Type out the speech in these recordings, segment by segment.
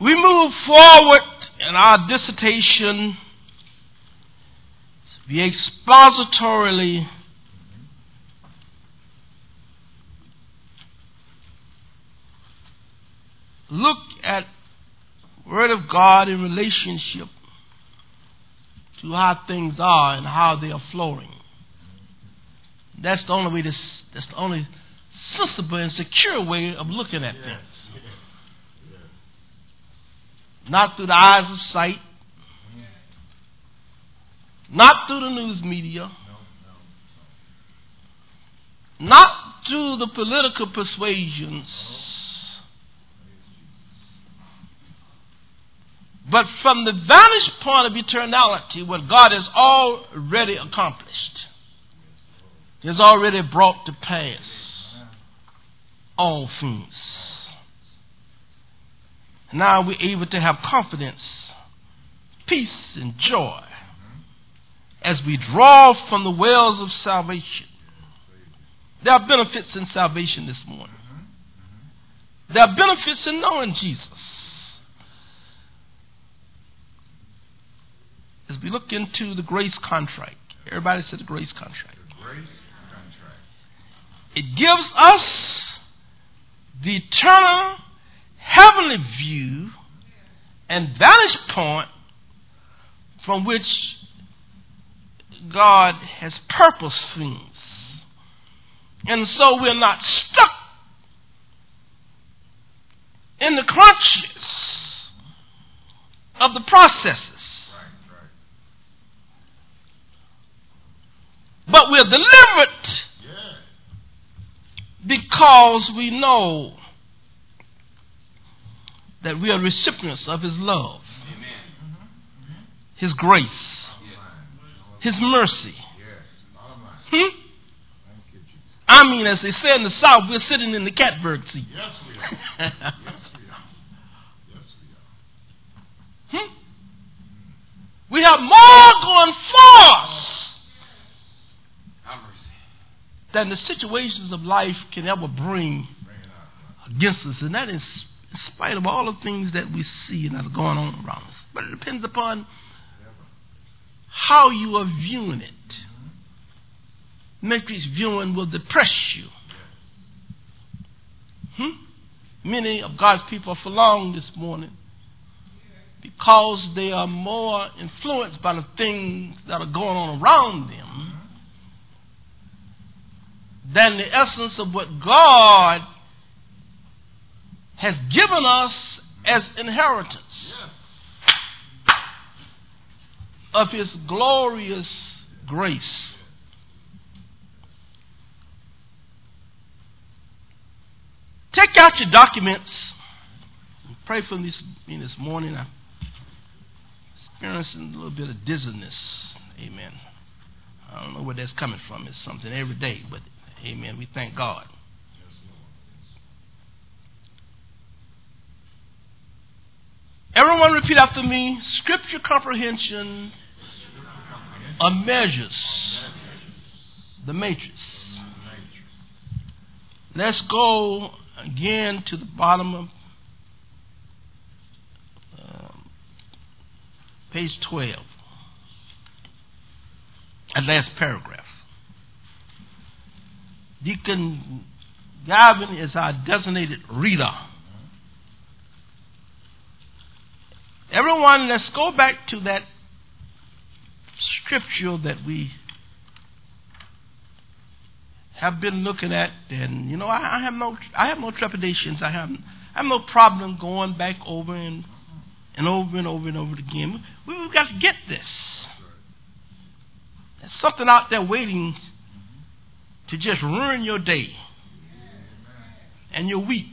We move forward in our dissertation. We expositorily look at Word of God in relationship to how things are and how they are flowing. That's the only way. That's the only sensible and secure way of looking at things. Not through the eyes of sight, not through the news media, not through the political persuasions, but from the vantage point of eternality, what God has already accomplished. He has already brought to pass all things. Now we're able to have confidence, peace, and joy as we draw from the wells of salvation. There are benefits in salvation this morning. There are benefits in knowing Jesus. As we look into the grace contract, everybody said the grace contract. It gives us the eternal heavenly view and vantage point from which God has purposed things. And so we're not stuck in the crunches of the processes. But we're delivered because we know that we are recipients of His love, His grace, His mercy. I mean, as they say in the South, we're sitting in the catbird seat. Yes, we are. Yes, we are. Yes, we are. We have more going for us than the situations of life can ever bring against us. And that is in spite of all the things that we see and that are going on around us. But it depends upon how you are viewing it. Matrix viewing will depress you. Many of God's people are forlorn this morning because they are more influenced by the things that are going on around them than the essence of what God has given us as inheritance of His glorious grace. Take out your documents. Pray for me this morning. I'm experiencing a little bit of dizziness. Amen. I don't know where that's coming from. It's something every day, but amen. We thank God. Everyone repeat after me. Scripture comprehension of measures. The matrix. Let's go again to the bottom of page 12. That last paragraph. Deacon Gavin is our designated reader. Everyone, let's go back to that scripture that we have been looking at, and you know, I have no trepidations. I have no problem going back over and over and over and over again. We've got to get this. There's something out there waiting to just ruin your day and your week,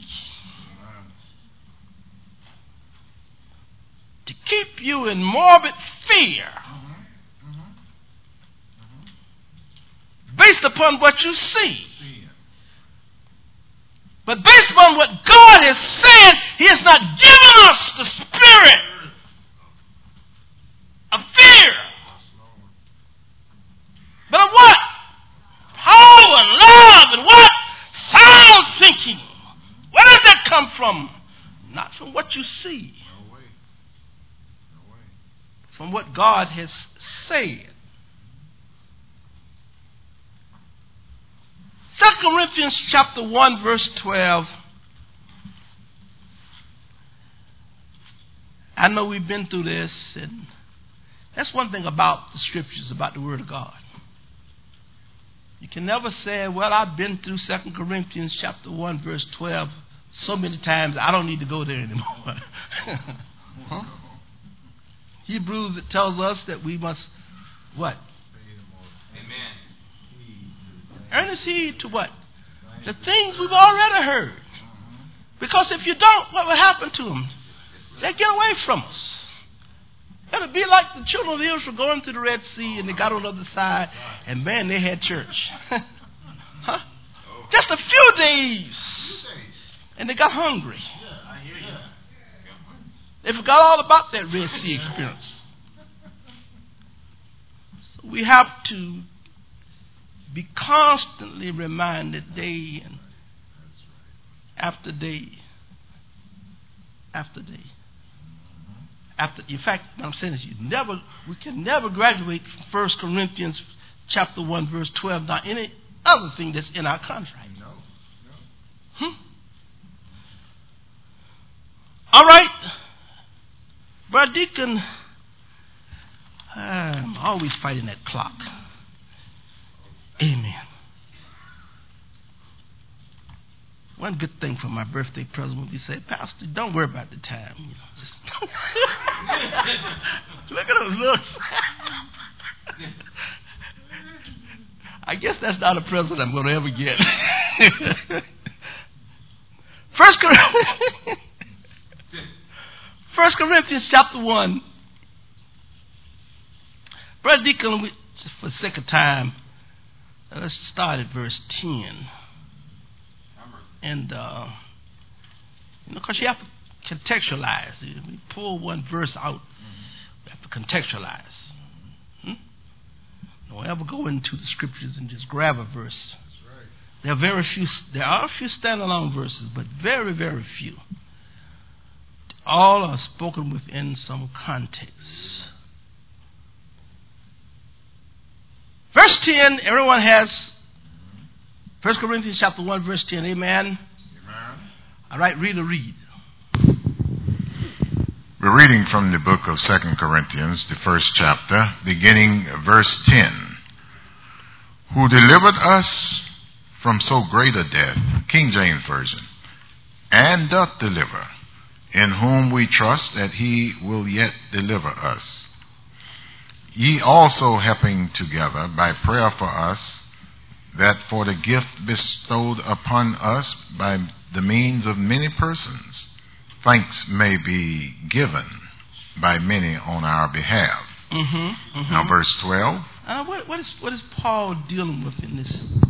to keep you in morbid fear based upon what you see. But based upon what God has said, He has not given us the spirit of fear, but of what? Power and love and what? Sound thinking. Where does that come from? Not from what what you see. No way. No way. From what God has said. 2 Corinthians chapter 1 verse 12. I know we've been through this, and that's one thing about the scriptures, about the Word of God. You can never say, well, I've been through 2 Corinthians chapter 1 verse 12 so many times, I don't need to go there anymore. Huh? Hebrews, it tells us that we must, what? Amen. Earnest heed to what? The things we've already heard. Because if you don't, what will happen to them? They get away from us. It'll be like the children of Israel going through the Red Sea, and they got on the other side, and man, they had church. Huh? Just a few days, and they got hungry. They forgot all about that Red Sea experience. So we have to be constantly reminded day and after day after day. In fact, what I'm saying is we can never graduate from 1 Corinthians chapter 1 verse 12, not any other thing that's in our contract. No. All right. Brother Deacon, I'm always fighting that clock. Amen. One good thing for my birthday present would be say, Pastor, don't worry about the time. You know, just look at those looks. I guess that's not a present I'm going to ever get. 1 Corinthians chapter 1. Brother Deacon, for the sake of time, let's start at verse 10. And, because you have to contextualize. We pull one verse out, we have to contextualize. Don't ever go into the scriptures and just grab a verse. That's right. There are a few standalone verses, but very, very few. All are spoken within some context. Verse 10, everyone has 1 Corinthians chapter 1 verse 10. Amen? Amen. All right, read. We're reading from the book of 2 Corinthians, the first chapter, beginning verse 10. Who delivered us from so great a death, King James Version, and doth deliver, in whom we trust that he will yet deliver us. Ye also helping together by prayer for us, that for the gift bestowed upon us by the means of many persons, thanks may be given by many on our behalf. Now verse 12. What is Paul dealing with in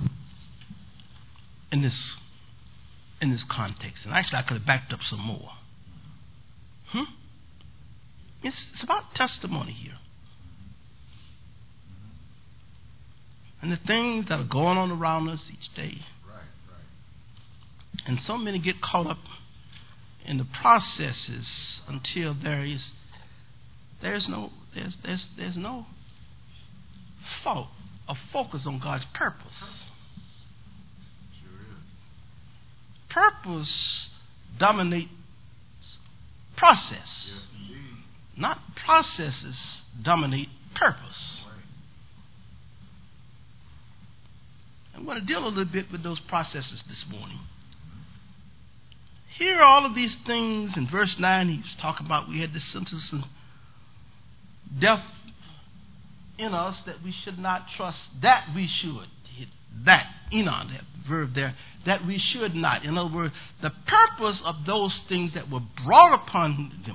this context? And actually I could have backed up some more. It's about testimony here. And the things that are going on around us each day. Right. And so many get caught up in the processes until there's no thought or focus on God's purpose. Sure is. Purpose dominates process. Yes, indeed. Not processes dominate purpose. I'm going to deal a little bit with those processes this morning. Here are all of these things. In verse 9, he was talking about we had this sentence of death in us that we should not trust, that we should. That, enon, that verb there, that we should not. In other words, the purpose of those things that were brought upon them.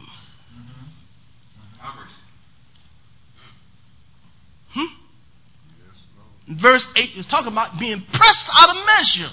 Verse 8 is talking about being pressed out of measure.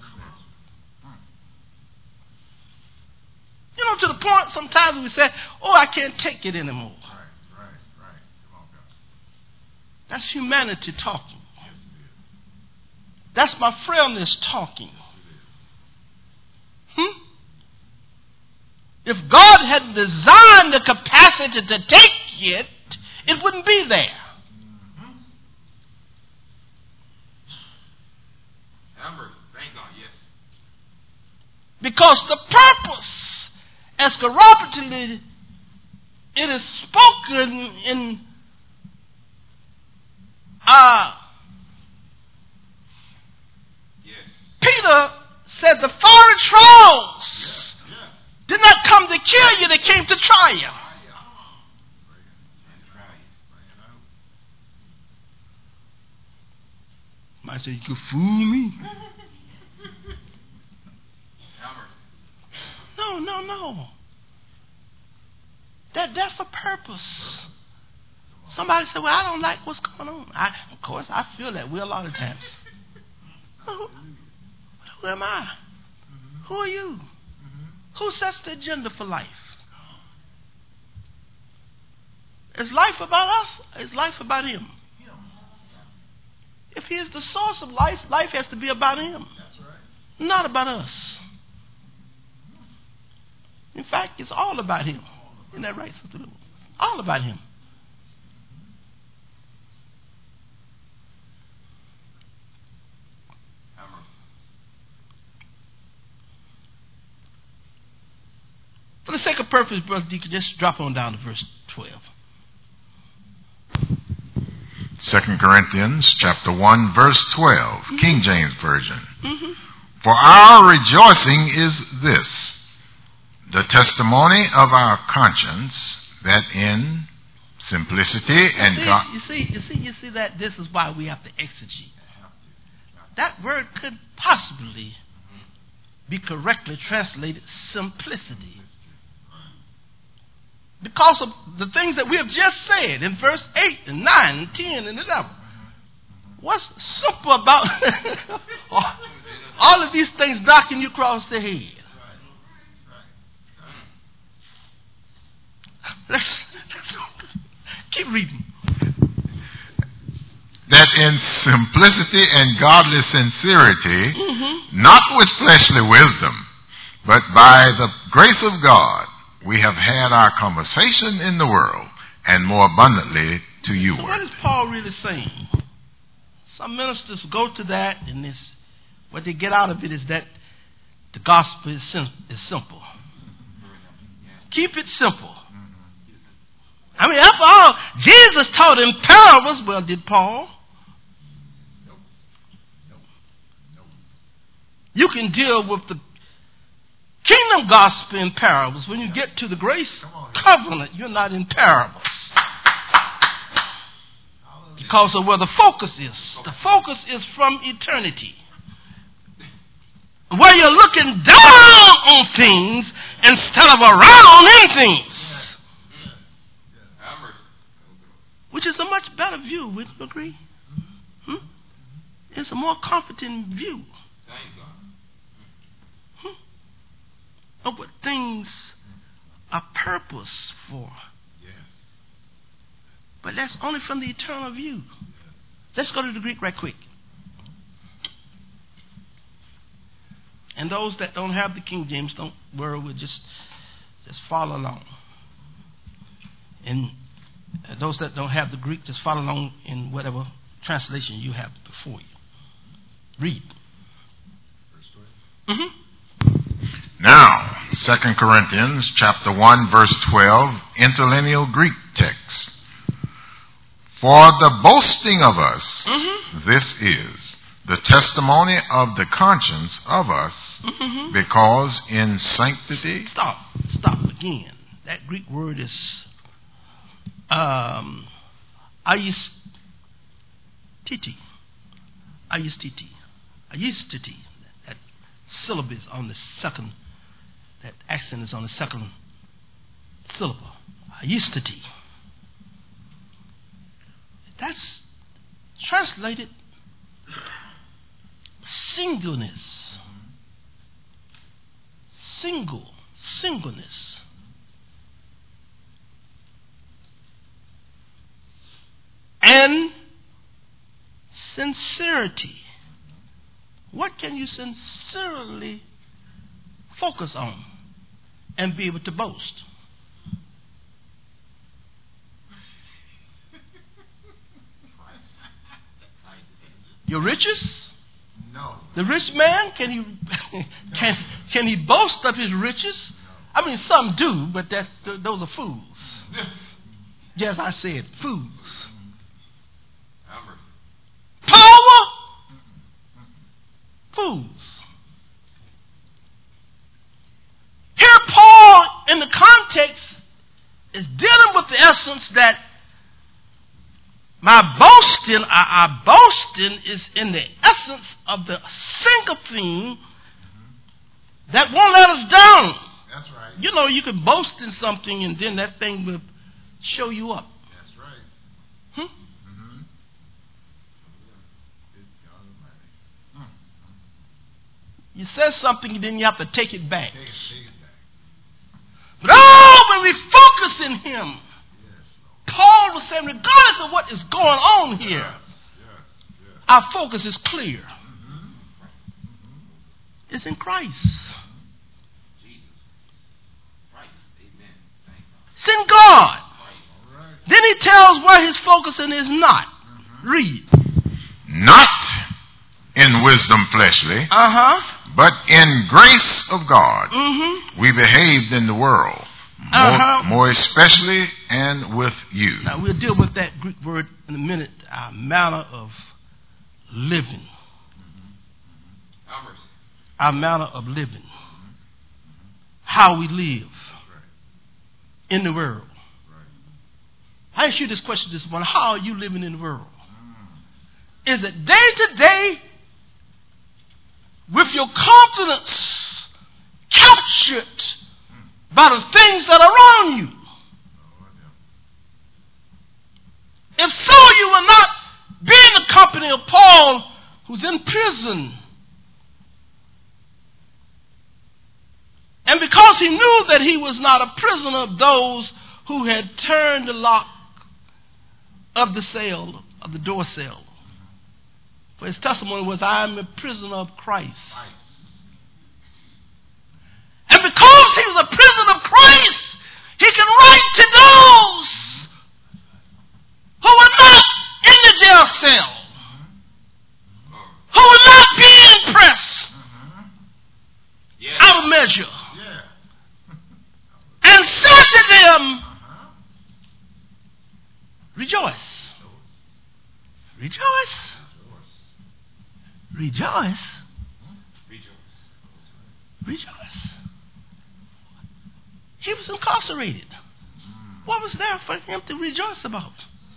You know, to the point sometimes we say, oh, I can't take it anymore. Right. Come on, guys. That's humanity talking. Yes, that's my frailness talking. If God had designed the capacity to take it, it wouldn't be there. Thank God, yes. Because the purpose, as corroboratively it is spoken in Peter said the fiery trials did not come to kill you, they came to try you. I said, you could fool me. No. That's a purpose. Somebody said, well, I don't like what's going on. Of course, I feel that way a lot of times. Who am I? Who are you? Who sets the agenda for life? Is life about us? Is life about Him? If He is the source of life, life has to be about Him. Not about us. In fact, it's all about Him. Isn't that right, Sister Lou? All about Him. For the sake of purpose, Brother Deacon, just drop on down to verse 12. 2 Corinthians chapter 1, verse 12, King James Version. For our rejoicing is this, the testimony of our conscience, that in simplicity and God... You see that this is why we have to exegete. That word could possibly be correctly translated simplicity. Because of the things that we have just said in verse 8 and 9 and 10 and 11. What's simple about all of these things knocking you across the head? Let's keep reading. That in simplicity and godly sincerity, not with fleshly wisdom, but by the grace of God, we have had our conversation in the world, and more abundantly to you. So what is Paul really saying? Some ministers go to that, and what they get out of it is that the gospel is simple. Keep it simple. I mean, after all, Jesus taught in parables. Well, did Paul? You can deal with the kingdom gospel in parables. When you get to the grace covenant, you're not in parables. Because of where the focus is. The focus is from eternity. Where you're looking down on things instead of around in things. Which is a much better view, would you agree? It's a more comforting view. Of what things are purpose for. But that's only from the eternal view. Let's go to the Greek right quick. And those that don't have the King James, don't worry, we'll just follow along. And those that don't have the Greek, just follow along in whatever translation you have before you. Read. Now, 2 Corinthians chapter 1, verse 12, interlineal Greek text. For the boasting of us, this is the testimony of the conscience of us, because in sanctity... Stop again. That Greek word is aistiti. That syllable is on the second, that accent is on the second syllable. Aistiti. That's translated singleness. Singleness. And sincerity. What can you sincerely focus on? and be able to boast. Your riches? No. The rich man, can he boast of his riches? I mean, some do, but those are fools. Yes, I said fools. Power? Fools. Here Paul, in the context, is dealing with the essence that my boasting, our boasting is in the essence of the single thing that won't let us down. That's right. You know, you can boast in something and then that thing will show you up. That's right. You said something and then you have to take it back. But when we focus in Him, Paul was saying, regardless of what is going on here, our focus is clear. It's in Christ. It's in God. Then he tells where his focusing is not. Read. Not in wisdom fleshly, but in grace of God, we behaved in the world, more especially and with you. Now we'll deal with that Greek word in a minute, our manner of living. Our manner of living. How we live in the world. I ask you this question this morning. How are you living in the world? Is it day to day with your confidence captured by the things that are around you? If so, you will not be in the company of Paul, who's in prison. And because he knew that he was not a prisoner of those who had turned the lock of the cell, of the door cell. For his testimony was, I am a prisoner of Christ. And because he was a prisoner of Christ, he can write to those who were not in the jail cell, who will not be impressed out of measure. And said to them, rejoice. Rejoice. Rejoice. Rejoice. He was incarcerated. What was there for him to rejoice about?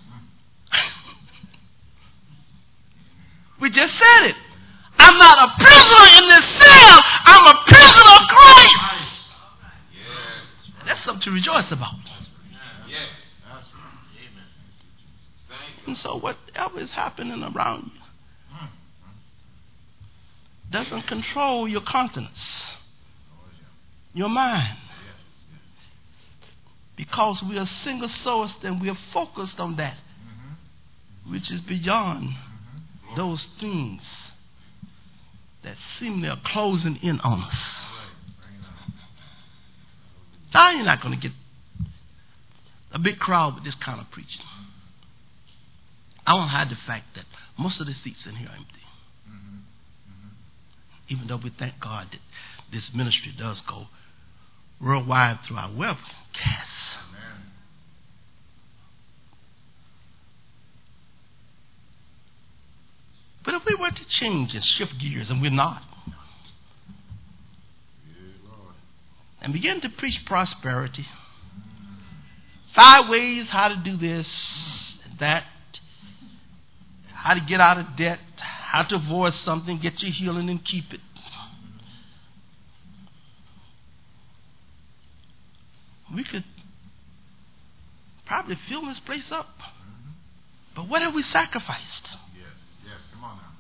We just said it. I'm not a prisoner in this cell. I'm a prisoner of Christ. That's something to rejoice about. And so whatever is happening around you doesn't control your countenance, your mind. Because we are single sourced and we are focused on that which is beyond those things that seemingly are closing in on us. Now you're not going to get a big crowd with this kind of preaching. I won't hide the fact that most of the seats in here are empty. Even though we thank God that this ministry does go worldwide through our webcasts. But if we were to change and shift gears, and we're not, and begin to preach prosperity, 5 ways how to do this and that, how to get out of debt, how to avoid something, get your healing and keep it. We could probably fill this place up. But what have we sacrificed? Yes, come on now.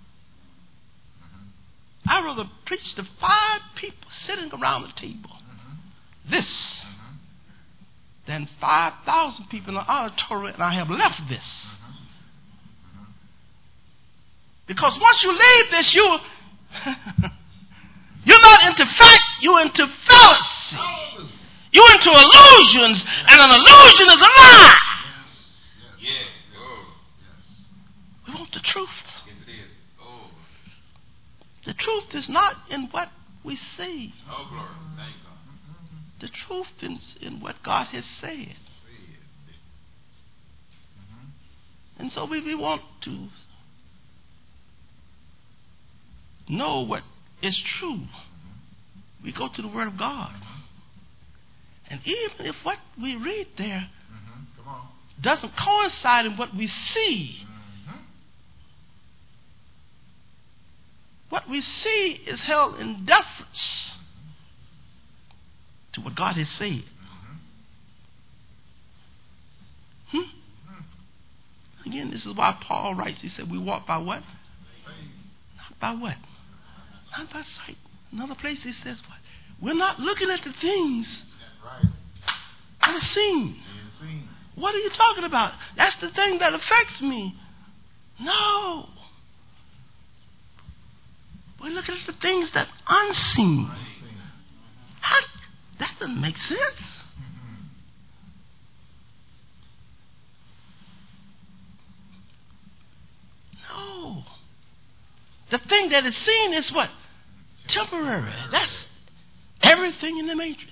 I'd rather preach to 5 people sitting around the table than 5,000 people in the auditorium, and I have left this. Because once you leave this, you're not into fact, you're into fallacy. You're into illusions, and an illusion is a lie. We want the truth. The truth is not in what we see. The truth is in what God has said. And so we want to know what is true. We go to the Word of God. And even if what we read there doesn't coincide in what we see, what we see is held in deference to what God has said. Again, this is why Paul writes, he said, we walk by what? Not by what? Not by sight. Another place he says what? We're not looking at the things that are seen. What are you talking about? That's the thing that affects me. No. We're looking at the things that are unseen. That doesn't make sense. No. The thing that is seen is what? Temporary. That's everything in the matrix.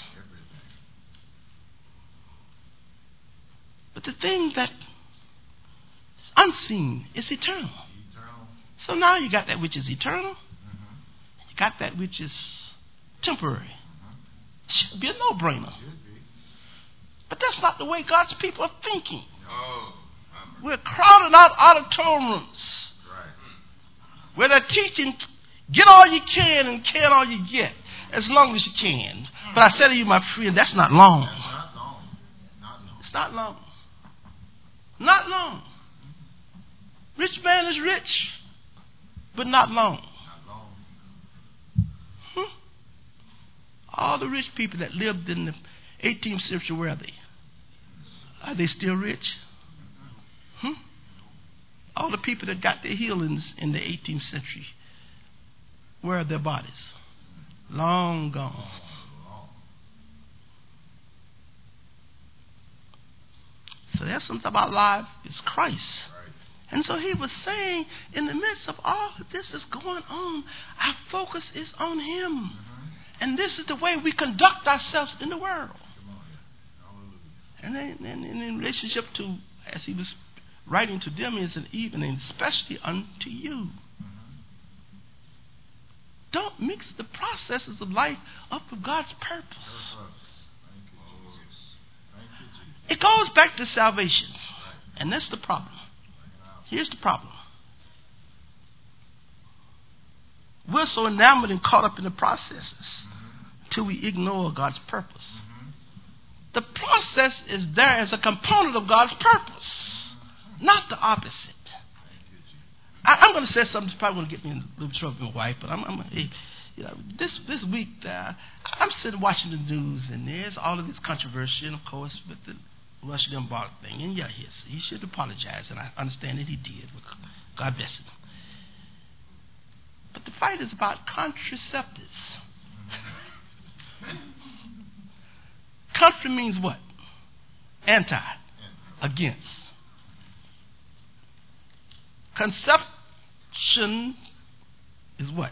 But the thing that is unseen is eternal. So now you got that which is eternal. You got that which is temporary. Should be a no-brainer. But that's not the way God's people are thinking. We're crowding out auditoriums where they're teaching, get all you can and can all you get, as long as you can. But I say to you, my friend, that's not long. It's not long. Not long. Rich man is rich, but not long. All the rich people that lived in the 18th century, where are they? Are they still rich? All the people that got their healings in the 18th century, where are their bodies? Long gone. So the essence of our life is Christ. And so he was saying, in the midst of all of this is going on, our focus is on him. And this is the way we conduct ourselves in the world. And in relationship to, as he was writing to them, is an even and especially unto you. Don't mix the processes of life up with God's purpose. It goes back to salvation. And that's the problem. Here's the problem. We're so enamored and caught up in the processes till we ignore God's purpose. The process is there as a component of God's purpose, not the opposite. I'm going to say something that's probably going to get me in a little trouble with my wife, but this week I'm sitting watching the news, and there's all of this controversy, and of course with the Rush Limbaugh thing, and yeah, he should apologize, and I understand that he did. God bless him. But the fight is about contraceptives. Contra means what? Anti. Against. Conception is what?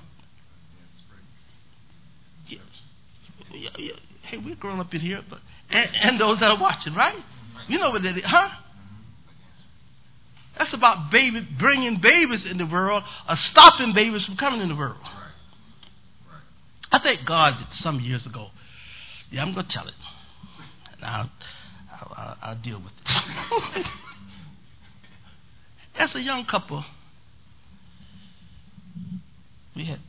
Yeah. Hey, we're growing up in here, but and those that are watching, right? You know what that is, huh? That's about bringing babies in the world or stopping babies from coming in the world. I thank God that some years ago, I'm going to tell it, and I'll deal with it. As a young couple, we had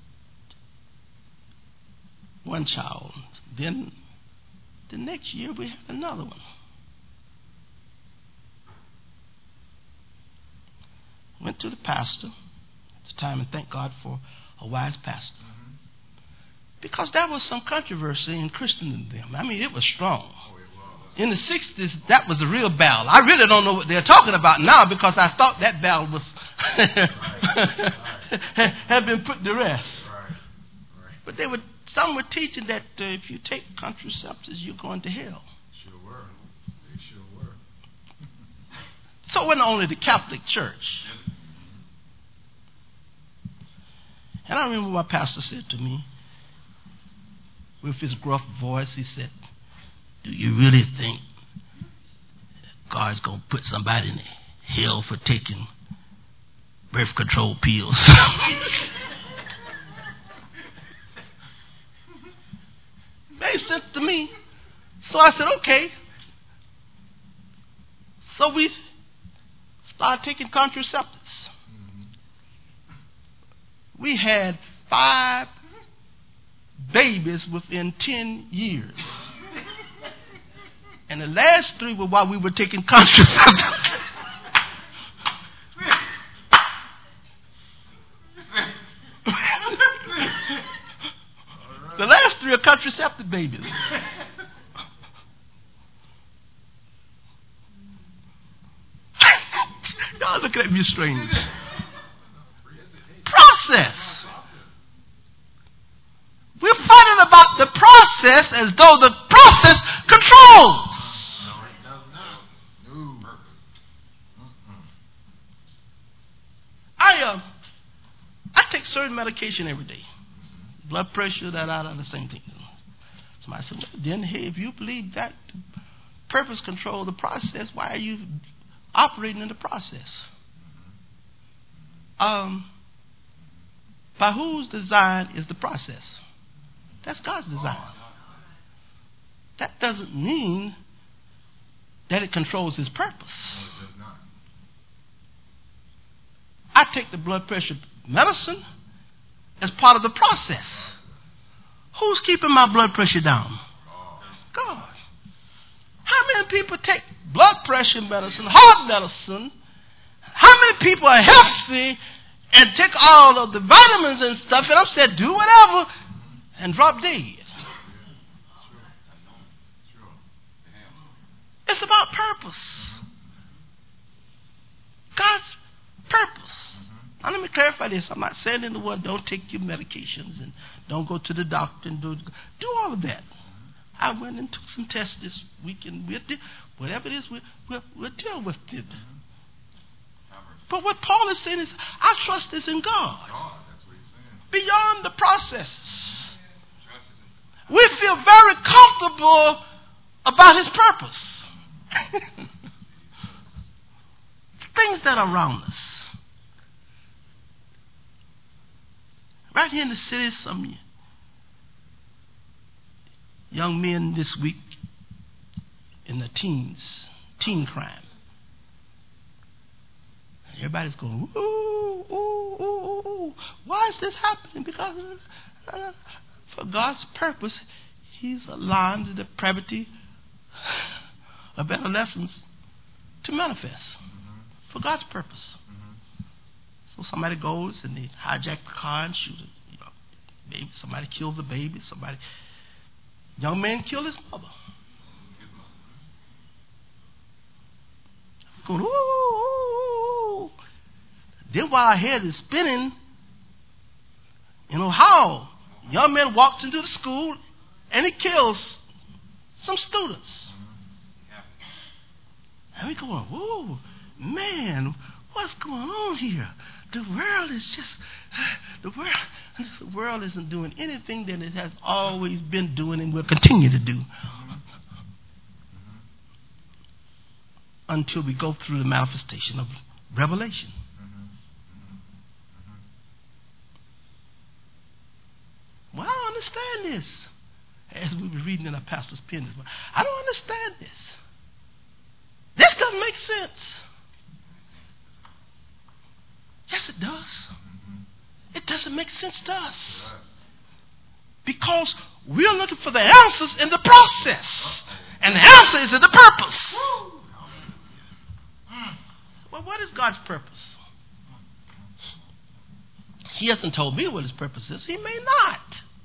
one child. Then the next year we had another one. Went to the pastor at the time, and thank God for a wise pastor. Because there was some controversy in Christendom. I mean, it was strong. In the 60s, that was the real battle. I really don't know what they're talking about now, because I thought that battle was had been put to rest. But they were some were teaching that if you take contraceptives, you're going to hell. Sure were. They sure were. So it wasn't only the Catholic Church. And I remember my pastor said to me, with his gruff voice, he said, "Do you really think God's going to put somebody in hell for taking birth control pills?" Made sense to me. So I said, okay. So we started taking contraceptives. We had 5 babies within 10 years. And the last 3 were while we were taking contraceptives. The last 3 are contraceptive babies. Y'all looking at me strange. Process. We're fighting about the process as though the process controls. I take certain medication every day. Blood pressure, the same thing. Somebody said, well, then, hey, if you believe that purpose control the process, why are you operating in the process? By whose design is the process? That's God's design. That doesn't mean that it controls His purpose. I take the blood pressure medicine as part of the process. Who's keeping my blood pressure down? God. How many people take blood pressure medicine, heart medicine? How many people are healthy and take all of the vitamins and stuff, and I'm said, do whatever, and drop dead? It's about purpose. God's purpose. Now let me clarify this. I'm not saying in the word don't take your medications and don't go to the doctor and do all of that. I went and took some tests this week, and whatever it is, we'll deal with it. But what Paul is saying is, I trust this in God. Beyond the process. We feel very comfortable about His purpose. Things that are around us. Right here in the city, some young men this week in the teen crime. Everybody's going, ooh, ooh, ooh, ooh, ooh. Why is this happening? Because for God's purpose, He's allowing the depravity of adolescents to manifest. For God's purpose. So somebody goes and they hijack the car and shoot it. Baby. Somebody kills the baby. Young man killed his mother. Going, ooh, ooh, ooh. Then while our head is spinning, how young man walks into the school and he kills some students. And we going, whoa, man, what's going on here? The world isn't doing anything that it has always been doing and will continue to do until we go through the manifestation of revelation. Well, I don't understand this. As we were reading in our pastor's pen, I don't understand this. This doesn't make sense. Yes, it does. It doesn't make sense to us. Because we're looking for the answers in the process. And the answer is in the purpose. Well, what is God's purpose? He hasn't told me what His purpose is. He may not.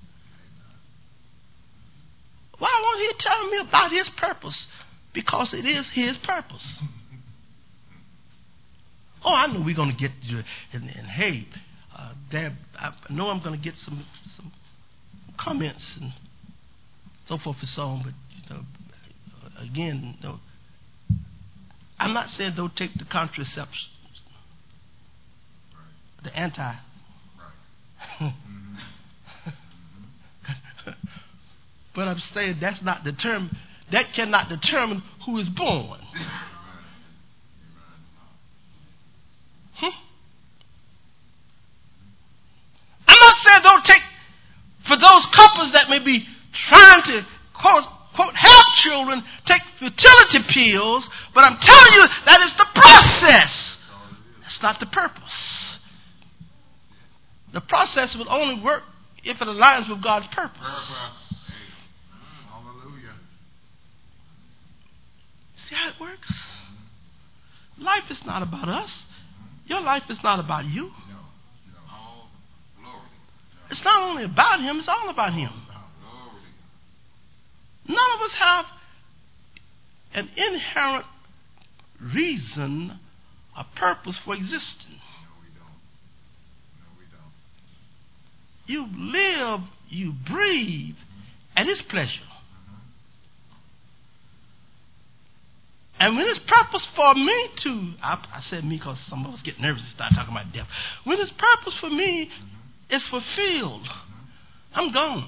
Why won't He tell me about His purpose? Because it is His purpose. Oh, I know we're going to get to it. And hey, Dad, I know I'm going to get some comments and so forth and so on. But again, I'm not saying don't take the contraception, the anti. But I'm saying that cannot determine who is born. I'm not saying don't take, for those couples that may be trying to quote have children, take fertility pills, but I'm telling you that is the process. That's not the purpose. The process will only work if it aligns with God's purpose. Hallelujah. See how it works? Life is not about us. Your life is not about you. It's not only about Him, it's all about Him. None of us have an inherent reason, a purpose for existing. You live, you breathe at His pleasure. And when His purpose for me to, I said me because some of us get nervous and start talking about death. When His purpose for me is fulfilled, I'm gone.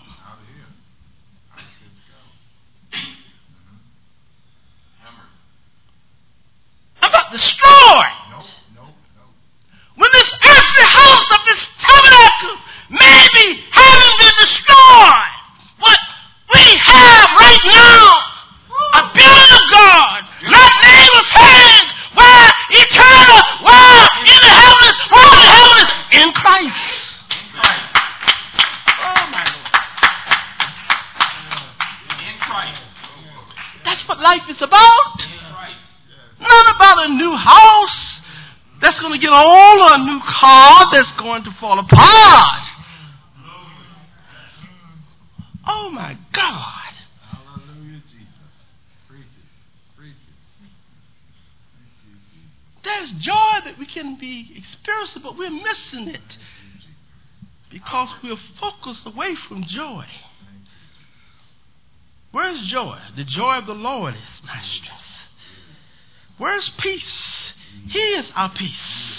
I'm not destroyed. When this earthly house of this tabernacle may be having been destroyed, what we have right now, a building of God, not made with hands, where eternal, where in the heavens, in Christ. Oh my Lord. In Christ. That's what life is about. Not about a new house that's going to get old or a new car that's going to fall apart. Oh my God. Hallelujah, Jesus. Preach it. Preach it. There's joy that we can be experiencing, but we're missing it because we're focused away from joy. Where's joy? The joy of the Lord is my strength. Where's peace? He is our peace.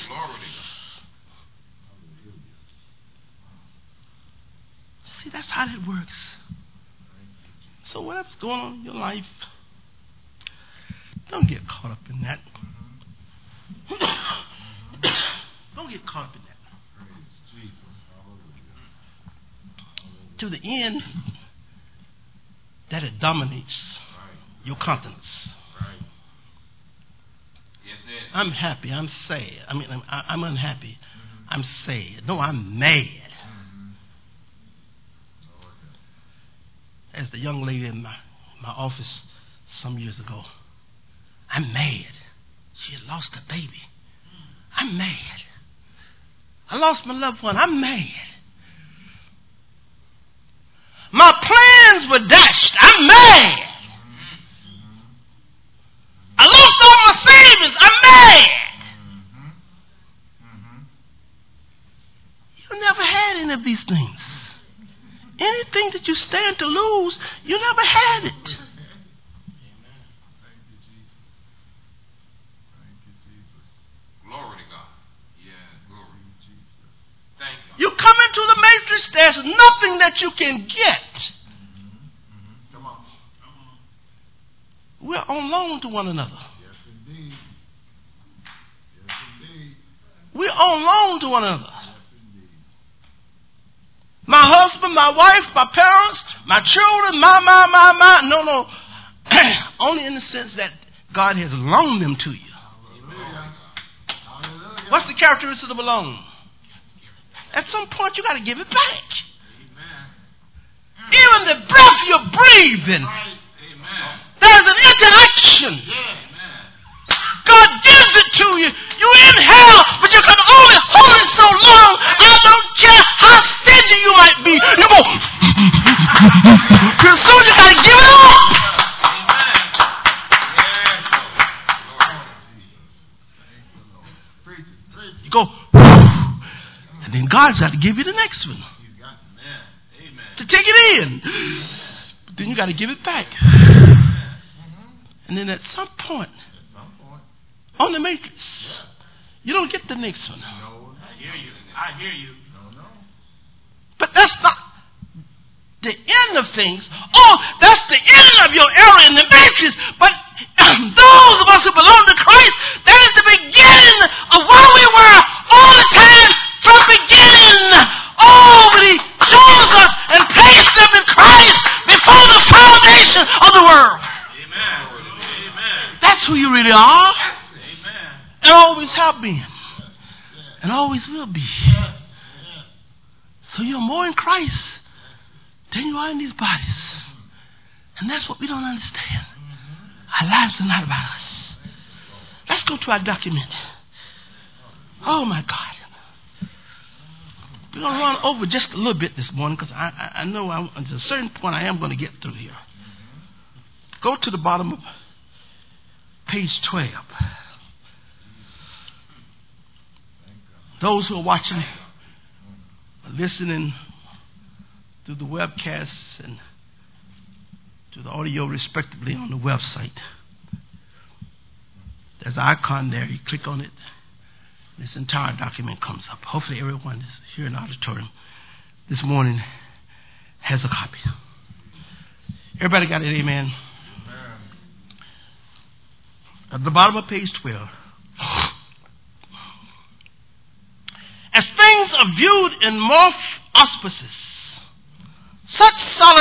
See, that's how it works. So whatever's going on in your life, don't get caught up in that. Don't get caught up in that. To the end that it dominates your countenance. I'm happy. I'm sad. I'm unhappy. I'm sad. No, I'm mad. As the young lady in my office some years ago, I'm mad. She had lost her baby. I'm mad. I lost my loved one. I'm mad. My plans were dashed. I'm mad. I lost all my savings. I'm mad. You never had any of these things. Anything that you stand to lose, you never had it. Glory to God. Yeah, glory to Jesus. Thank God. You come into the matrix, there's nothing that you can get. Come on. We're on loan to one another. Yes, indeed. Yes, indeed. We're on loan to one another. Yes, indeed. My husband, my wife, my parents, my children, my. No. Only in the sense that God has loaned them to you. Hallelujah. Hallelujah. What's the characteristic of a loan? At some point, you got to give it back. Amen. Even the breath you're breathing, Right. Amen. there's an interaction. Amen. God gives it to you. You inhale, but you can only hold it so long. I don't care how stingy you might be. You go. As soon as you got to give it up. You go. And then God's got to give you the next one. to take it in. But then you got to give it back. And then at some point, on the matrix, you don't get the next one. I hear you. But that's not the end of things. Oh, that's the end of your era in the matrix. But those of us who belong to Christ, that is the beginning of where we were all the time from the beginning. Oh, but He chose us and placed us in Christ before the foundation of the world. Amen. That's who you really are. Amen. And always have been. And always will be. So you're more in Christ than you are in these bodies. And that's what we don't understand. Our lives are not about us. Let's go to our document. Oh my God. We're going to run over just a little bit this morning because I know at a certain point I am going to get through here. Go to the bottom of page 12. Those who are watching, listening through the webcast and through the audio respectively on the website, there's an icon there. You click on it, this entire document comes up. Hopefully everyone is here in the auditorium this morning has a copy. Everybody got it? Amen. At the bottom of page 12. As things are viewed in more auspices, such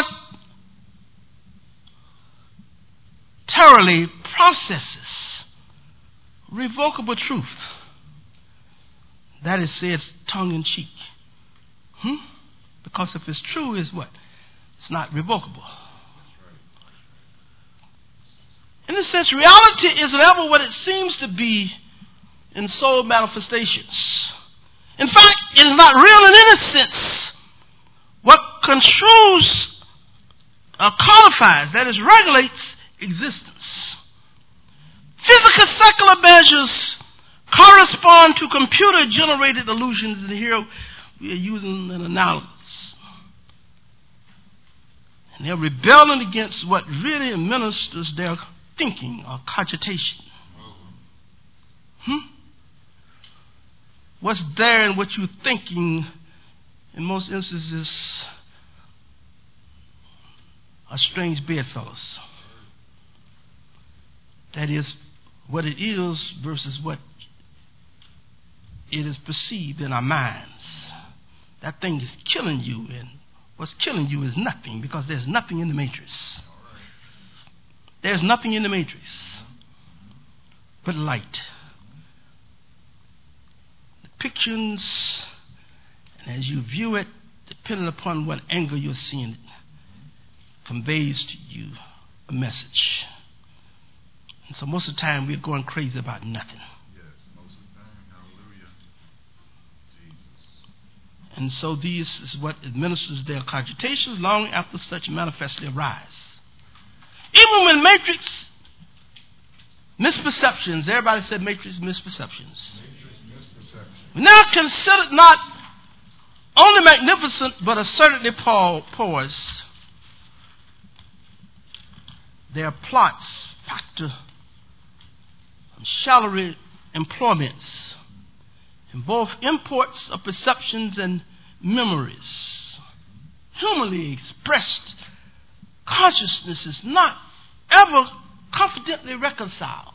solitarily processes revocable truth. That is said tongue in cheek. Because if it's true, it's what? It's not revocable. In a sense, reality is never what it seems to be in soul manifestations. In fact, it is not real in any sense. What construes or codifies, that is, regulates existence. Physical secular measures correspond to computer-generated illusions, and here we are using an analogy. And they're rebelling against what really administers their thinking or cogitation. What's there and what you're thinking, in most instances, are strange bedfellows. That is, what it is versus what it is perceived in our minds. That thing is killing you, and what's killing you is nothing, because there's nothing in the matrix. There's nothing in the matrix but light. Depictions, and as you view it, depending upon what angle you're seeing it, conveys to you a message. And so most of the time we're going crazy about nothing. Yes, most of the time. Hallelujah. Jesus. And so this is what administers their cogitations long after such manifestly arise. Even when matrix misperceptions, everybody said matrix misperceptions. We now consider not only magnificent, but assertedly poised. Their plots factor salary employments in both imports of perceptions and memories. Humanly expressed consciousness is not ever confidently reconciled.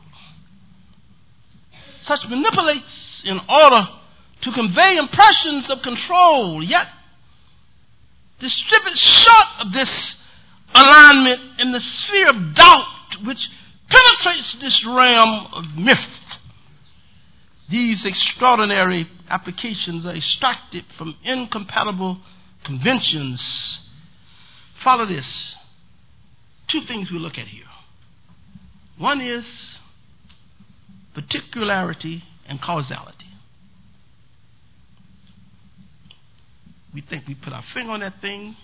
Such manipulates in order to convey impressions of control, yet distributes short of this alignment in the sphere of doubt which penetrates this realm of myth. These extraordinary applications are extracted from incompatible conventions. Follow this. Two things we look at here. One is particularity and causality. We think we put our finger on that thing,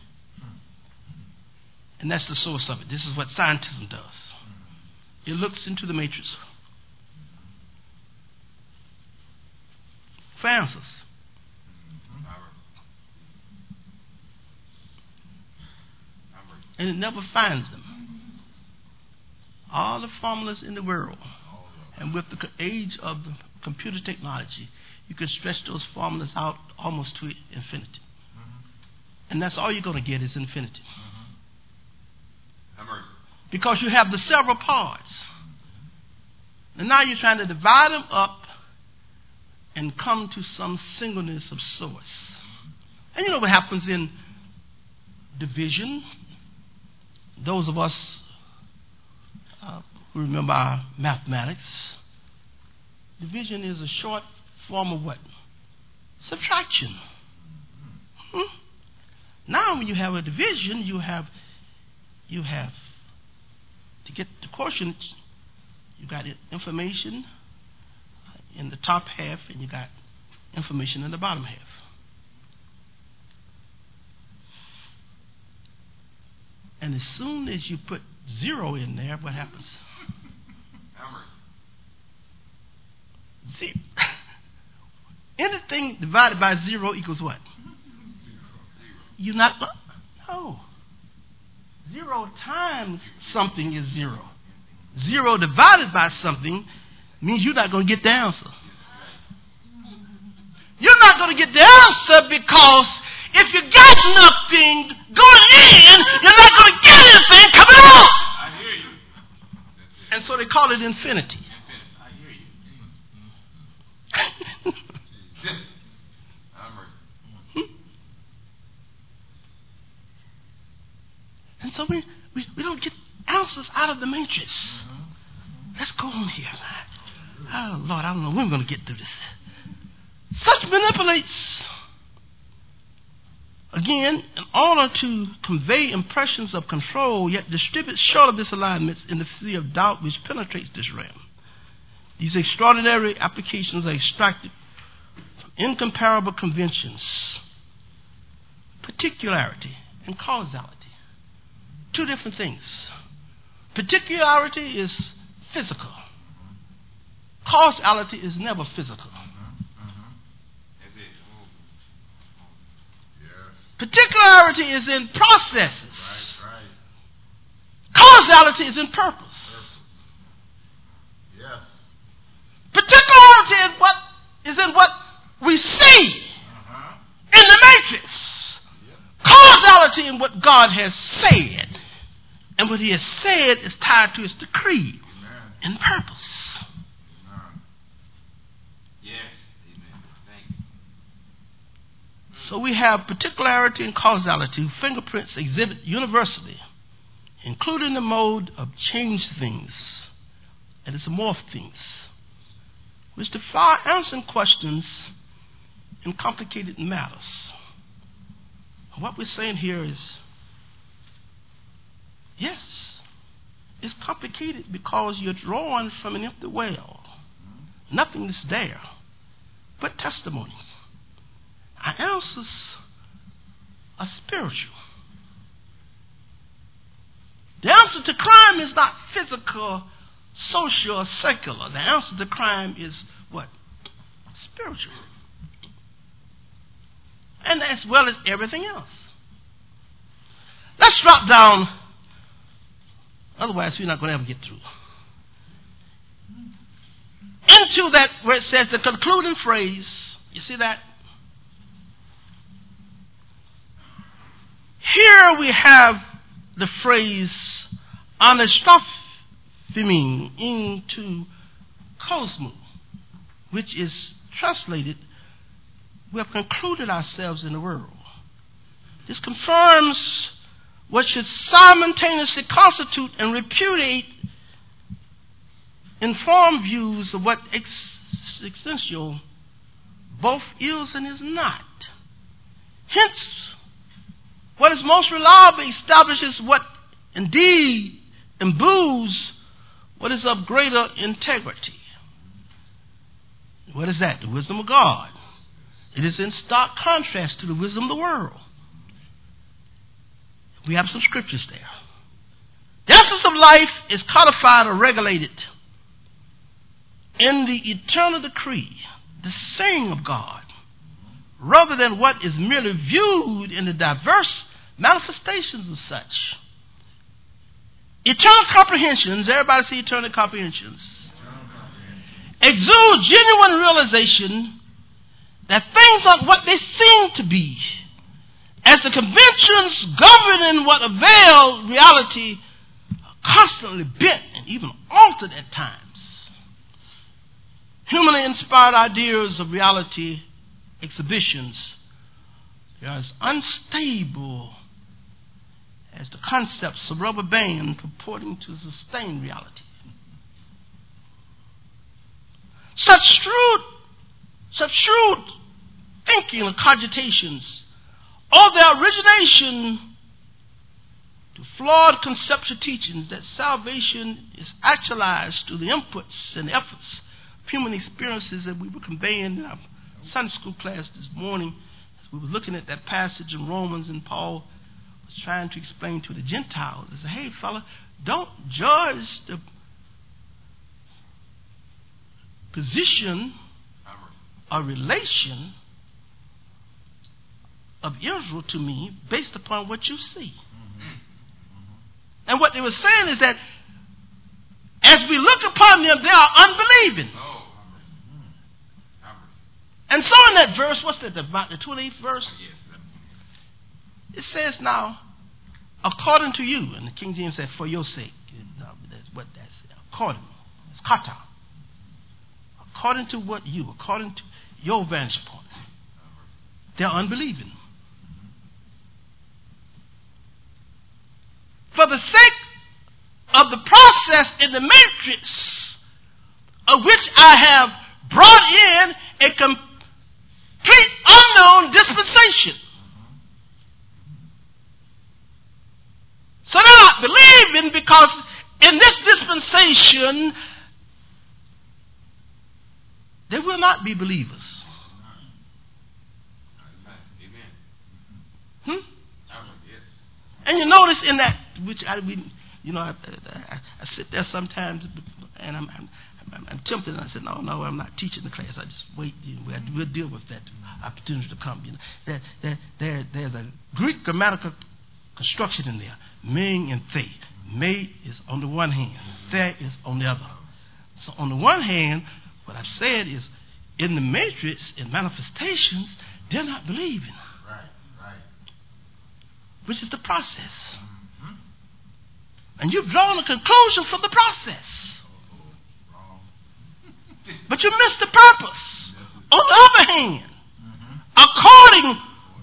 and that's the source of it. This is what scientism does. It looks into the matrix for answers. and it never finds them. All the formulas in the world, and with the age of the computer technology, you can stretch those formulas out almost to infinity. And that's all you're going to get is infinity. Because you have the several parts. And now you're trying to divide them up and come to some singleness of source. And you know what happens in division? Those of us who remember our mathematics, division is a short form of what? Subtraction. Now when you have a division, you have to get the quotient, you got information in the top half and you got information in the bottom half. And as soon as you put 0 in there, what happens? Zero. Anything divided by 0 equals what? You're not. No. 0 times something is 0. 0 divided by something means you're not going to get the answer. You're not going to get the answer because if you got nothing going in, you're not going to get anything coming out. I hear you. And so they call it infinity. I hear you. And so we don't get answers out of the matrix. Let's go on here, man. Oh, Lord, I don't know when we're going to get through this. Such manipulates. Again, in order to convey impressions of control, yet distributes short of disalignments in the sea of doubt which penetrates this realm. These extraordinary applications are extracted from incomparable conventions, particularity and causality. Two different things. Particularity is physical. Causality is never physical. Particularity is in processes. Causality is in purpose. Particularity is in what we see in the matrix. Causality in what God has said. And what He has said is tied to His decree and purpose. So we have particularity and causality. Fingerprints exhibit universally, including the mode of change things, that is, morph things, which defy answering questions in complicated matters. What we're saying here is, yes, it's complicated because you're drawn from an empty well. Nothing is there but testimonies. Our answers are spiritual. The answer to crime is not physical, social, or secular. The answer to crime is what? Spiritual. And as well as everything else. Let's drop down. Otherwise, we're not going to ever get through. Into that where it says the concluding phrase. You see that? Here we have the phrase anastophiming into cosmo, which is translated, we have concluded ourselves in the world. This confirms what should simultaneously constitute and repudiate informed views of what existential both is and is not. Hence, what is most reliable establishes what indeed imbues what is of greater integrity. What is that? The wisdom of God. It is in stark contrast to the wisdom of the world. We have some scriptures there. The essence of life is codified or regulated in the eternal decree, the saying of God, rather than what is merely viewed in the diverse manifestations of such. Eternal comprehensions, everybody see eternal comprehensions, exude genuine realization that things are what they seem to be, as the conventions governing what avail reality are constantly bent and even altered at times. Humanly inspired ideas of reality exhibitions are as unstable as the concepts of rubber band purporting to sustain reality. Such shrewd thinking and cogitations owe their origination to flawed conceptual teachings that salvation is actualized through the inputs and efforts of human experiences that we were conveying in our Sunday school class this morning as we were looking at that passage in Romans, and Paul was trying to explain to the Gentiles. He said, hey fella, don't judge the position or relation of Israel to me based upon what you see. And what they were saying is that as we look upon them, they are unbelieving. And so in that verse, what's that, about the 28th verse? It says now, according to you, and the King James said, for your sake. That's what that's according. It's kata. According to what you, according to your vantage point. They're unbelieving. For the sake of the process in the matrix of which I have brought in a complete unknown dispensation. So they're not believing because in this dispensation they will not be believers. And you notice in that, which I sit there sometimes, and I'm tempted, and I said, no, I'm not teaching the class. I just wait. We'll deal with that opportunity to come. There's a Greek grammatical construction in there. Ming and Thay. Me is on the one hand. Thay is on the other. So on the one hand, what I've said is, in the matrix, in manifestations, they're not believing. Which is the process. And you've drawn a conclusion from the process. But you missed the purpose. On the other hand, according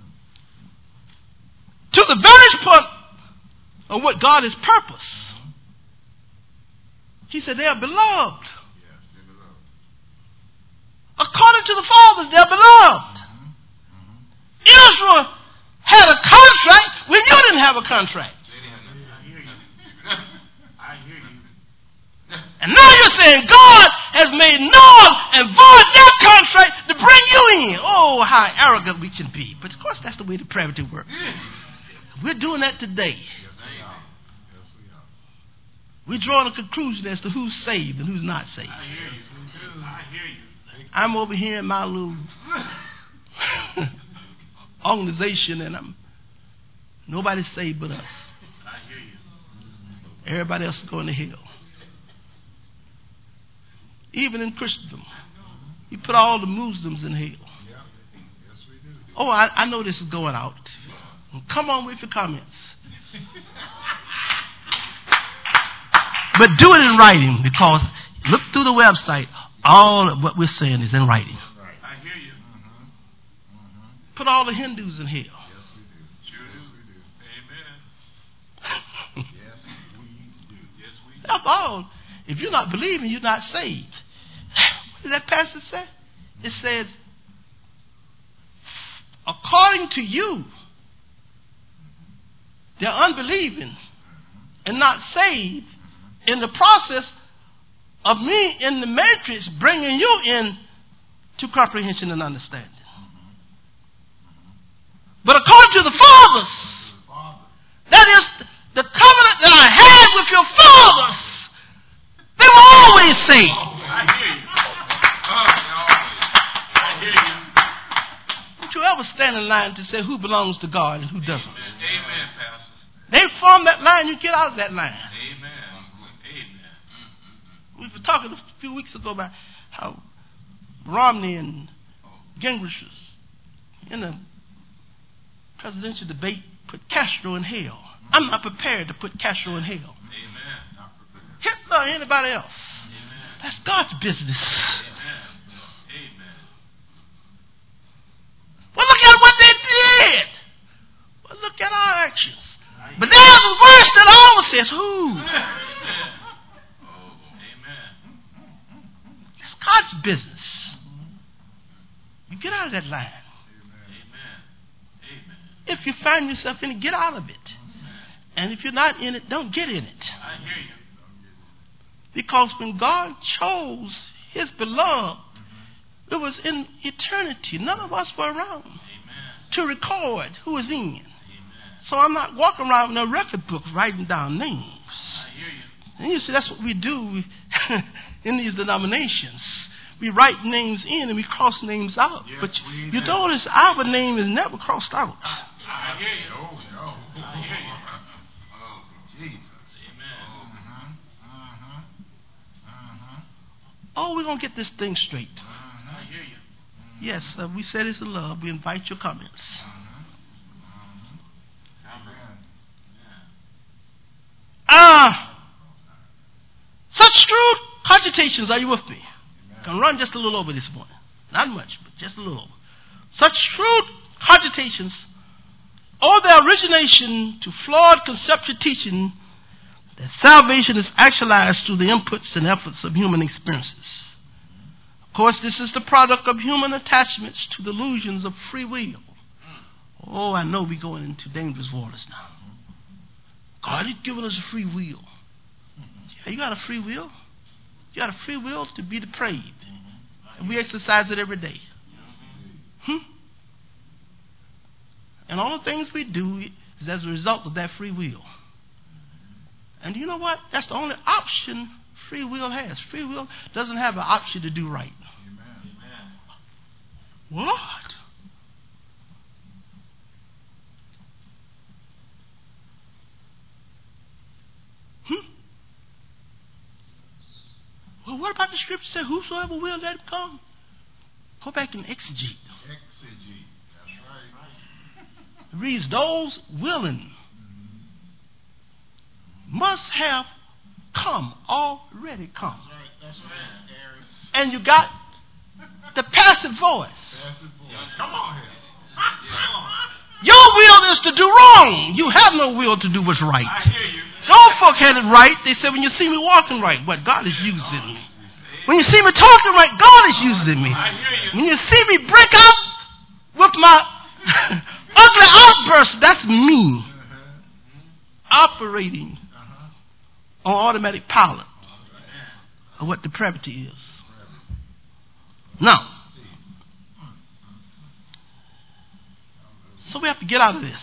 to the vantage point of what God has purposed, He said they are beloved. According to the fathers, they are beloved. Israel had a contract when you didn't have a contract. I hear you. And now you're saying God has made null and void their contract to bring you in. Oh, how arrogant we can be. But of course that's the way the depravity works. We're doing that today. We're drawing a conclusion as to who's saved and who's not saved. I hear you. I'm over here in my little organization, and nobody's saved but us. I hear you. Everybody else is going to hell. Even in Christendom, you put all the Muslims in hell. Oh, I know this is going out. Come on with your comments. But do it in writing, because look through the website. All of what we're saying is in writing. I hear you. Put all the Hindus in hell. Yes, we do. Sure do. Amen. Yes, we do. Yes, we do. That's all. If you're not believing, you're not saved. What did that passage say? It says, according to you, they're unbelieving and not saved in the process of me in the matrix bringing you in to comprehension and understanding. But according to the fathers, that is the covenant that I had with your fathers, they were always saved. I hear you. I hear you. Don't you ever stand in line to say who belongs to God and who doesn't. Amen, Pastor. They form that line, you get out of that line. Amen. We were talking a few weeks ago about how Romney and Gingrich in a presidential debate put Castro in hell. I'm not prepared to put Castro in hell. Amen. Hitler or anybody else. Amen. That's God's business. Amen. Well, look at what they did. Well, look at our actions. But there's a verse that always says, who? Amen. It's God's business. You get out of that line. If you find yourself in it, get out of it. And if you're not in it, don't get in it. I hear you. Because when God chose His beloved, it was in eternity. None of us were around to record who was in. So I'm not walking around with a record book writing down names. I hear you. And you see, that's what we do in these denominations. We write names in and we cross names out. Yes, but we you do. notice our name is never crossed out. I hear you. Oh, no. I hear you. Oh, Jesus. Amen. Oh, we're going to get this thing straight. I hear you. Yes, we said it's a love. We invite your comments. Such shrewd cogitations, are you with me? Can run just a little over this morning. Not much, but just a little over. Such shrewd cogitations owe their origination to flawed conceptual teaching that salvation is actualized through the inputs and efforts of human experiences. Of course, this is the product of human attachments to the illusions of free will. Oh, I know we're going into dangerous waters now. God has given us a free will. Yeah, you got a free will. You got a free will to be depraved. And we exercise it every day. And all the things we do is as a result of that free will. And you know what? That's the only option free will has. Free will doesn't have an option to do right. What? Well, what about the scripture say, whosoever will, let him come? Go back and exegete. That's right. It reads, those willing must have come, already come. That's right. And you got the passive voice. Come on here. Your will is to do wrong. You have no will to do what's right. I hear you. Those folk had it right. They said, when you see me walking right, what God is using me. When you see me talking right, God is using me. I hear you. When you see me break out with my ugly outburst, that's me operating on automatic pilot of what depravity is. Now, so we have to get out of this.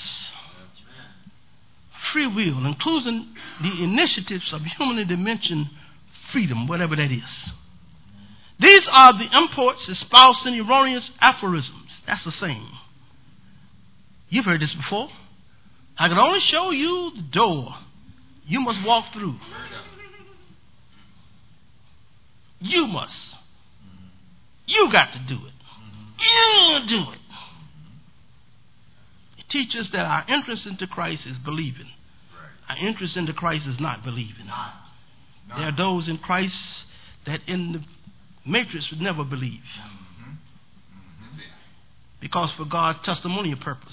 Free will, including the initiatives of human dimension freedom, whatever that is. These are the imports espoused in erroneous aphorisms. That's the same. You've heard this before. I can only show you the door you must walk through. You must. You got to do it. You do it. It teaches that our entrance into Christ is believing. Our entrance into Christ is not believing. There are those in Christ that in the matrix would never believe. Because for God's testimonial purpose.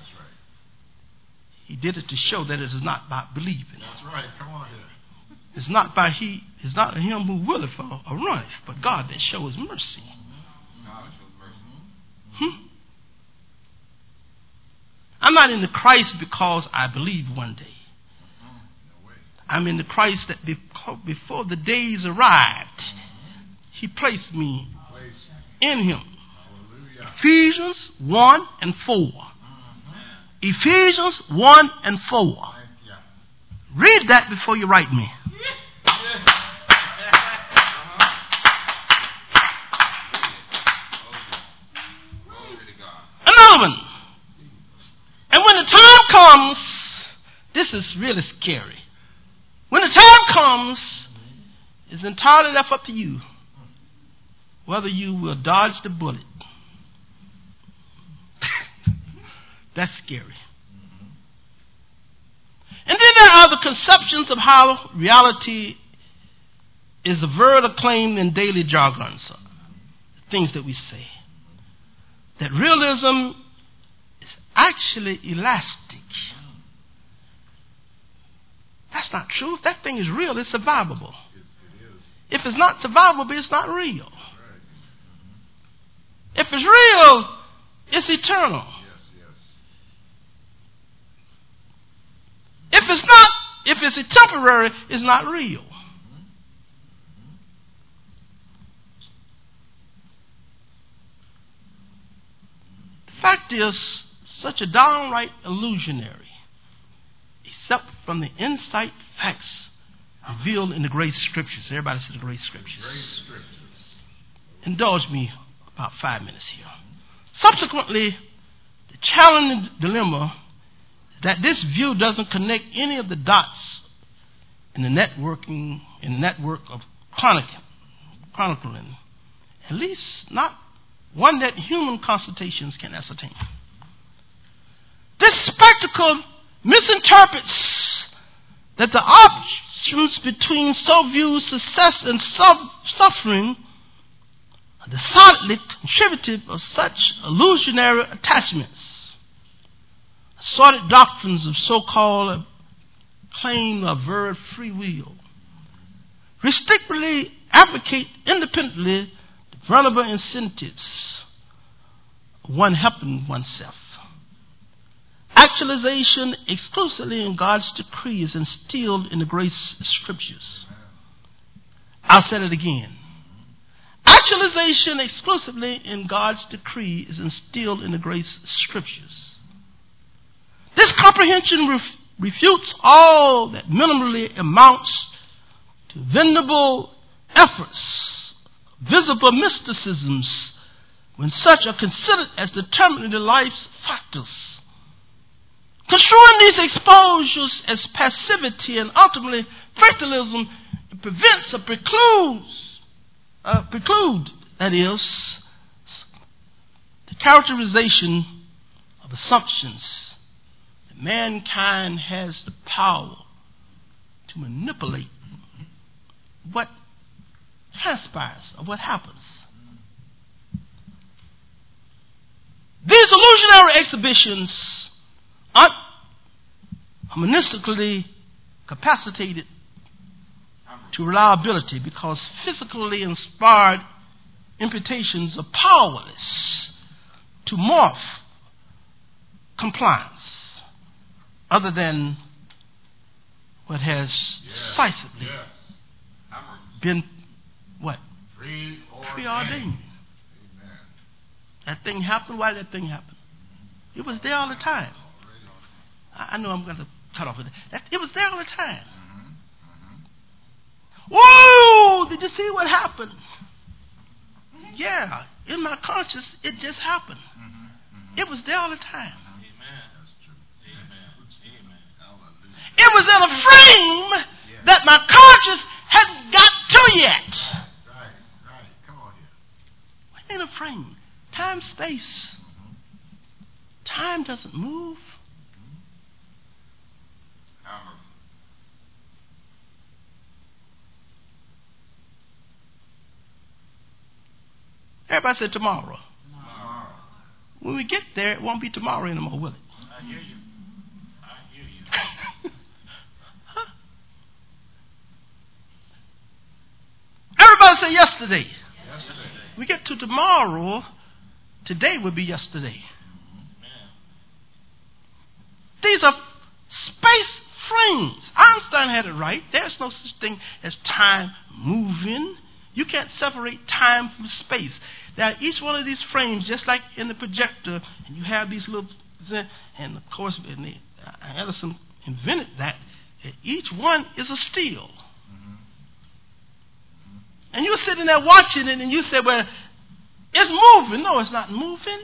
He did it to show that it is not by believing. That's right. Come on here. It's not him who willeth or runneth, but God that shows mercy. I'm not in the Christ because I believe one day. I'm in the Christ that before the days arrived, He placed me in Him. Ephesians 1 and 4. Ephesians 1 and 4. Read that before you write me. Another one. And when the time comes, this is really scary. When the time comes, It's entirely left up to you whether you will dodge the bullet. That's scary. And then there are the conceptions of how reality is averred or claimed in daily jargon, so things that we say. That realism is actually elastic. That's not true. If that thing is real, it's survivable. If it's not survivable, it's not real. If it's real, it's eternal. If it's not, if it's temporary, it's not real. The fact is, such a downright illusionary, except from the insight facts revealed in the great scriptures. Everybody say the great scriptures. Indulge me about 5 minutes here. Subsequently, the challenging dilemma is that this view doesn't connect any of the dots in the network of chronicling, at least not one that human consultations can ascertain. This spectacle misinterprets that the options between so-viewed success and suffering are decidedly contributive of such illusionary attachments. Assorted doctrines of so-called claim of averred free will restrictively advocate independently the vulnerable incentives of one helping oneself. Actualization exclusively in God's decree is instilled in the great scriptures. I'll say it again. Actualization exclusively in God's decree is instilled in the great scriptures. This comprehension refutes all that minimally amounts to venerable efforts, visible mysticisms, when such are considered as determining the life's factors. Construing these exposures as passivity and ultimately fatalism prevents or preclude, that is, the characterization of assumptions that mankind has the power to manipulate what transpires or what happens. These illusionary exhibitions aren't humanistically capacitated to reliability because physically inspired imputations are powerless to morph compliance other than what has decisively been what? Preordained. That thing happened. Why did that thing happen? It was there all the time. I know I'm going to cut off with that. It was there all the time. Whoa! Did you see what happened? Yeah, in my conscience, it just happened. It was there all the time. It was in a frame that my conscience hadn't got to yet. Right. Come on here. What in a frame? Time, space. Time doesn't move. Everybody said tomorrow. When we get there, it won't be tomorrow anymore, will it? I hear you. Everybody say yesterday. We get to tomorrow, today will be yesterday. These are space frames. Einstein had it right. There's no such thing as time moving. You can't separate time from space. Now, each one of these frames, just like in the projector, and you have these little, and of course, Edison invented that. Each one is a still. And you're sitting there watching it, and you say, well, it's moving. No, it's not moving.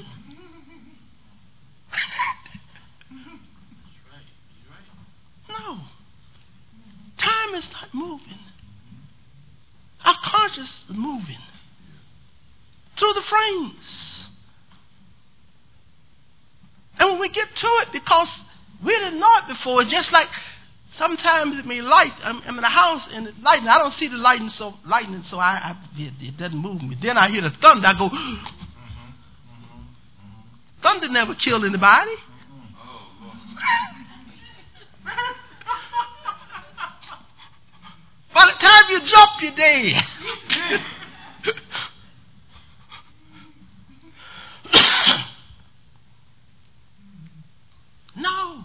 No. Time is not moving. Our conscience is moving through the frames. And when we get to it, because we didn't know it before, it's just like sometimes it may light. I'm in the house and it's lighting. I don't see the lightning, so it doesn't move me. Then I hear the thunder. I go, thunder never killed anybody. By the time you jump, you're dead. No.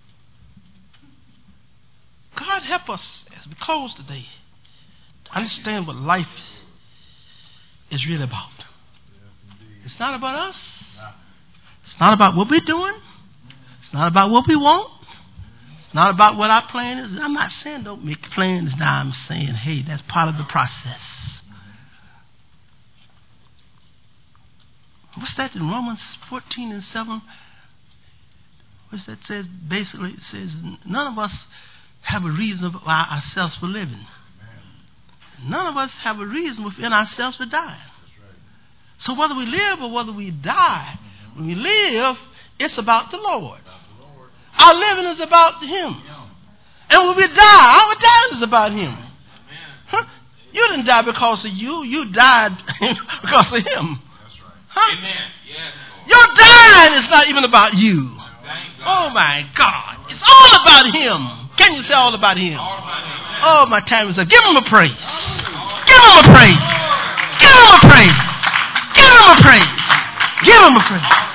God help us as we close today to understand what life is really about. It's not about us. It's not about what we're doing. It's not about what we want. It's not about what our plan is. I'm not saying don't make plans now. I'm saying, hey, that's part of the process. What's that in Romans 14:7? What's that says? Basically, it says none of us have a reason of ourselves for living. None of us have a reason within ourselves for dying. So whether we live or whether we die, when we live, it's about the Lord. Our living is about Him. And when we die, our dying is about Him. Huh? You didn't die because of you. You died because of Him. Huh? Amen. Yes. Your dying is not even about you. Oh my God. It's all about Him. Can you say all about Him? Oh, my time is up. Give Him a praise. Give Him a praise. Give Him a praise. Give Him a praise. Give Him a praise.